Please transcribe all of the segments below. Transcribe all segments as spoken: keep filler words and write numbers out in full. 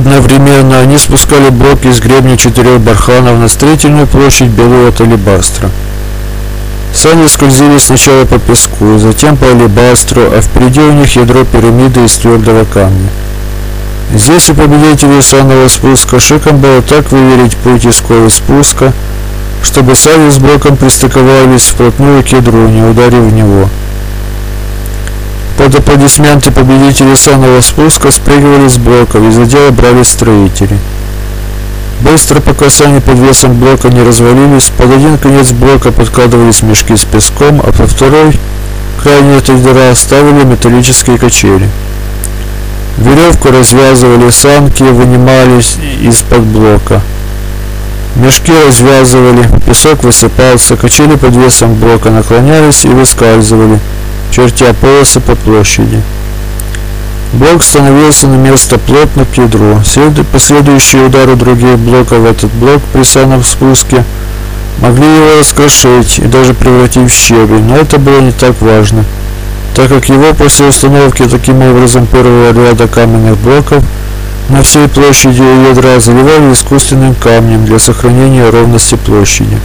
Одновременно они спускали блоки из гребня четырех барханов на строительную площадь белую от алебастра. Сани скользили сначала по песку, затем по алебастру, а впереди у них ядро пирамиды из твердого камня. Здесь у победителей санного спуска шиком было так выверить путь и скорость спуска, чтобы сани с блоком пристыковались вплотную к ядру, не ударив в него. Под аплодисменты победителей санного спуска спрыгивали с блоков, и за дело брались строители. Быстро, пока сани под весом блока не развалились, под один конец блока подкладывались мешки с песком, а по второй крайне от ядра ставили металлические качели. Веревку развязывали, санки вынимались из-под блока. Мешки развязывали, песок высыпался, качели под весом блока наклонялись и выскальзывали, чертя полосы по площади. Блок становился на место плотно к ядру. Последующие удары других блоков в этот блок при санном спуске могли его раскрошить и даже превратить в щебень, но это было не так важно, так как его после установки таким образом первого ряда каменных блоков на всей площади у ядра заливали искусственным камнем для сохранения ровности площади.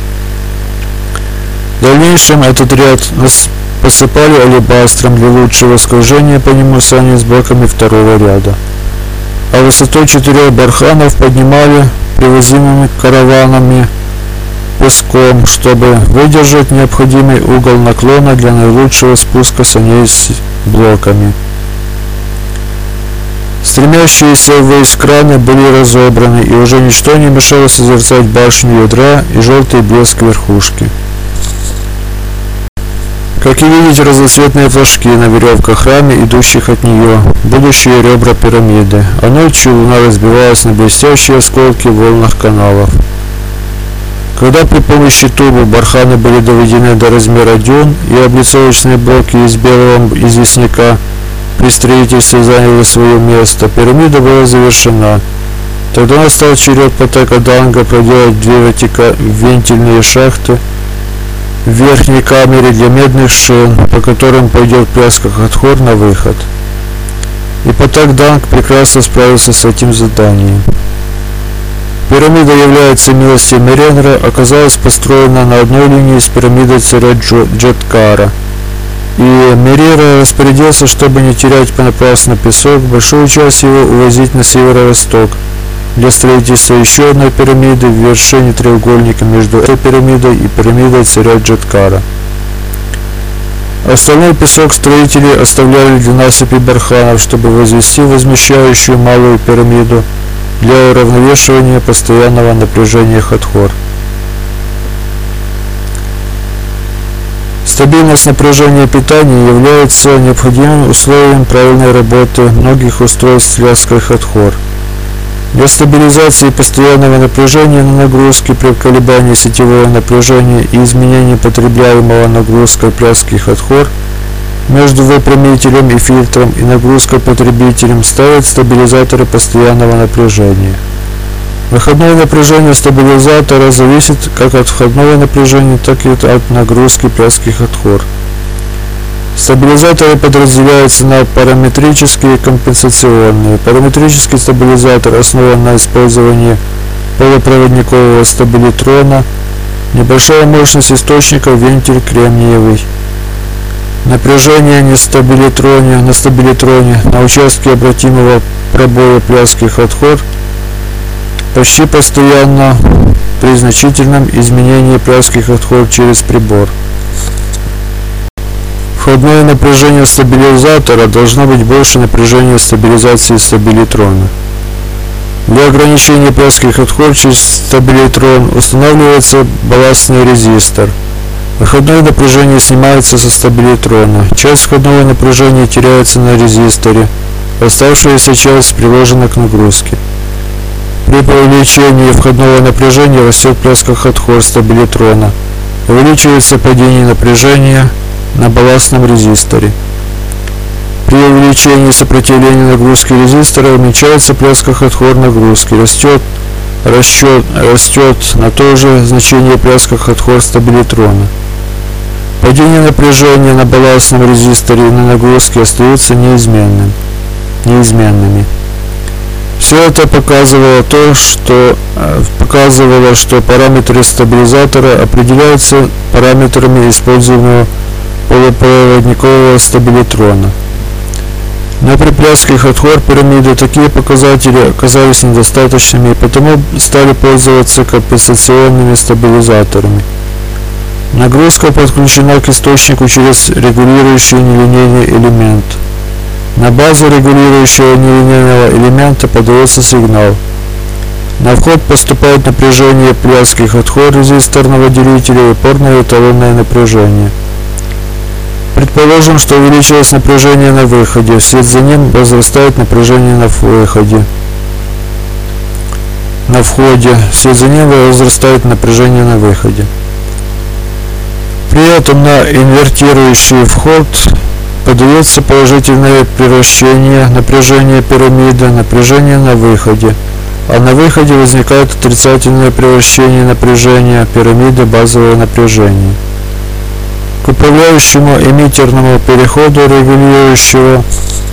В дальнейшем этот ряд посыпали алебастром для лучшего скольжения по нему сани с блоками второго ряда, а высотой четырех барханов поднимали привозимыми караванами песком, чтобы выдержать необходимый угол наклона для наилучшего спуска саней с блоками. Стремящиеся ввысь краны были разобраны, и уже ничто не мешало созерцать башню ядра и желтый блеск верхушки. Как и видеть разноцветные флажки на веревках раме, идущих от нее, будущие ребра пирамиды, а ночью луна разбивалась на блестящие осколки в волнах каналов. Когда при помощи тубы барханы были доведены до размера дюн и облицовочные блоки из белого известняка при строительстве заняли свое место, пирамида была завершена. Тогда настал черед потока Данга проделать две вертика... вентильные шахты в верхней камере для медных шин, по которым пойдет пляска Хатхор на выход. И Патак Данг прекрасно справился с этим заданием. Пирамида, является милостью Меренра, оказалась построена на одной линии с пирамидой царя Джеткара. И Мерера распорядился, чтобы не терять понапрасну песок, большую часть его увозить на северо-восток для строительства еще одной пирамиды в вершине треугольника между этой пирамидой и пирамидой царя Джеткара. Остальной песок строители оставляли для насыпи барханов, чтобы возвести возмещающую малую пирамиду для уравновешивания постоянного напряжения Хатхор. Стабильность напряжения питания является необходимым условием правильной работы многих устройств связкой Хатхор. Для стабилизации постоянного напряжения на нагрузке при колебании сетевого напряжения и изменении потребляемого нагрузкой пляски Хатхор между выпрямителем и фильтром и нагрузкой потребителем ставят стабилизаторы постоянного напряжения. Выходное напряжение стабилизатора зависит как от входного напряжения, так и от нагрузки пляски Хатхор. Стабилизаторы подразделяются на параметрические и компенсационные. Параметрический стабилизатор основан на использовании полупроводникового стабилитрона, небольшая мощность источника, вентиль кремниевый. Напряжение на стабилитроне, на стабилитроне на участке обратимого пробоя пляски Хатхор почти постоянно при значительном изменении пляски Хатхор через прибор. Входное напряжение стабилизатора должно быть больше напряжения стабилизации стабилитрона. Для ограничения пляски Хатхор через стабилитрон устанавливается балластный резистор. Выходное напряжение снимается со стабилитрона. Часть входного напряжения теряется на резисторе. Оставшаяся часть приложена к нагрузке. При увеличении входного напряжения растет пляска Хатхор стабилитрона. Увеличивается падение напряжения на балластном резисторе. При увеличении сопротивления нагрузки резистора уменьшается пляска Хатхор нагрузки. Растет, растет, растет на то же значение пляска Хатхор стабилитрона. Падение напряжения на балластном резисторе и на нагрузке остаются неизменным, неизменными. В Все это показывало то, что показывало, что параметры стабилизатора определяются параметрами используемого полупроводникового стабилитрона. На приплясках отхор пирамиды такие показатели оказались недостаточными и потому стали пользоваться компенсационными стабилизаторами. Нагрузка подключена к источнику через регулирующий нелинейный элемент. На базу регулирующего нелинейного элемента подается сигнал. На вход поступает напряжение пляских отхор резисторного делителя и опорное эталонное напряжение. Предположим, что увеличилось напряжение на выходе, вслед за ним возрастает напряжение на выходе. На входе, вслед за ним возрастает напряжение на выходе. При этом на инвертирующий вход подается положительное превращение напряжения пирамиды, напряжение на выходе, а на выходе возникает отрицательное превращение напряжения пирамиды, базовое напряжение. К управляющему эмиттерному переходу регулирующего